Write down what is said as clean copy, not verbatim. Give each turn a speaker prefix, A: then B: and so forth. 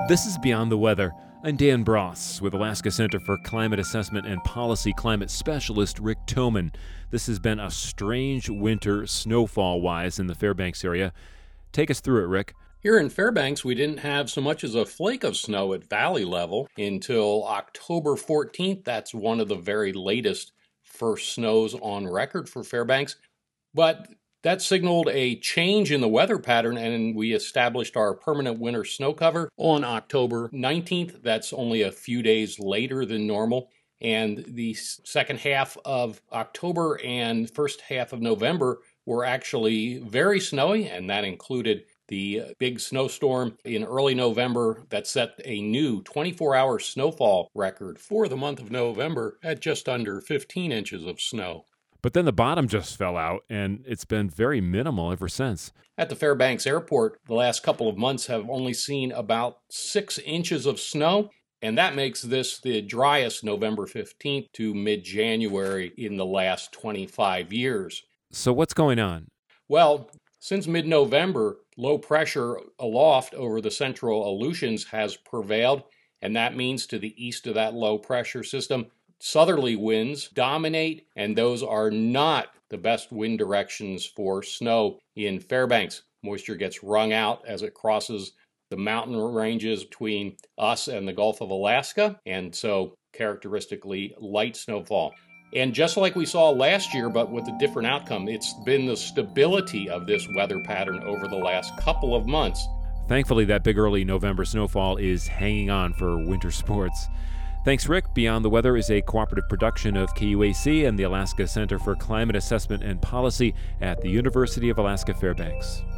A: This is Beyond the Weather. I'm Dan Bross with Alaska Center for Climate Assessment and Policy climate specialist Rick Thoman. This has been a strange winter snowfall-wise in the Fairbanks area. Take us through it, Rick.
B: Here in Fairbanks, we didn't have so much as a flake of snow at valley level until October 14th. That's one of the very latest first snows on record for Fairbanks. But that signaled a change in the weather pattern, and we established our permanent winter snow cover on October 19th. That's only a few days later than normal. And the second half of October and first half of November were actually very snowy, and that included the big snowstorm in early November that set a new 24-hour snowfall record for the month of November at just under 15 inches of snow.
A: But then the bottom just fell out, and it's been very minimal ever since.
B: At the Fairbanks Airport, the last couple of months have only seen about 6 inches of snow, and that makes this the driest November 15th to mid-January in the last 25 years.
A: So what's going on?
B: Well, since mid-November, low pressure aloft over the central Aleutians has prevailed, and that means to the east of that low pressure system, southerly winds dominate, and those are not the best wind directions for snow in Fairbanks. Moisture gets wrung out as it crosses the mountain ranges between us and the Gulf of Alaska, and so characteristically light snowfall. And just like we saw last year, but with a different outcome, it's been the stability of this weather pattern over the last couple of months.
A: Thankfully, that big early November snowfall is hanging on for winter sports. Thanks, Rick. Beyond the Weather is a cooperative production of KUAC and the Alaska Center for Climate Assessment and Policy at the University of Alaska Fairbanks.